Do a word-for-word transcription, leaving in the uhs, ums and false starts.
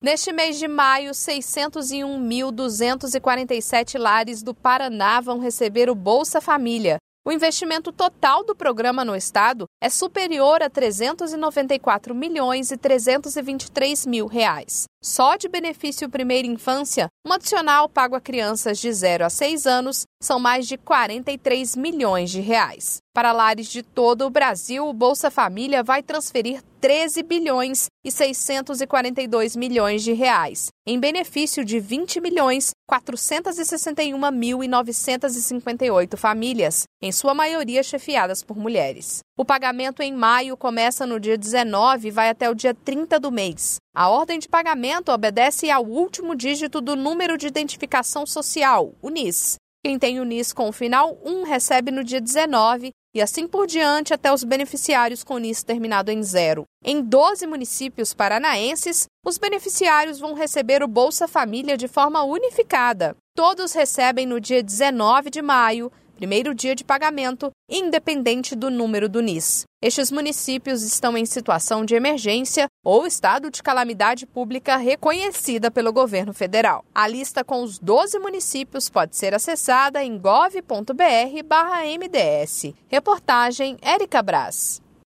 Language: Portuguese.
Neste mês de maio, seiscentos e um mil duzentos e quarenta e sete lares do Paraná vão receber o Bolsa Família. O investimento total do programa no estado é superior a trezentos e noventa e quatro milhões e trezentos e vinte e três mil reais. Só de benefício primeira infância, um adicional pago a crianças de zero a seis anos são mais de quarenta e três milhões de reais. Para lares de todo o Brasil, o Bolsa Família vai transferir treze bilhões e seiscentos e quarenta e dois milhões de reais, em benefício de vinte milhões quatrocentos e sessenta e um mil e novecentos e cinquenta e oito famílias, em sua maioria chefiadas por mulheres. O pagamento em maio começa no dia dezenove e vai até o dia trinta do mês. A ordem de pagamento obedece ao último dígito do número de identificação social, o N I S. Quem tem o N I S com o final um recebe no dia dezenove e assim por diante até os beneficiários com o N I S terminado em zero. Em doze municípios paranaenses, os beneficiários vão receber o Bolsa Família de forma unificada. Todos recebem no dia dezenove de maio, primeiro dia de pagamento, independente do número do N I S. Estes municípios estão em situação de emergência ou estado de calamidade pública reconhecida pelo governo federal. A lista com os doze municípios pode ser acessada em gov ponto br barra M D S. Reportagem Érica Braz.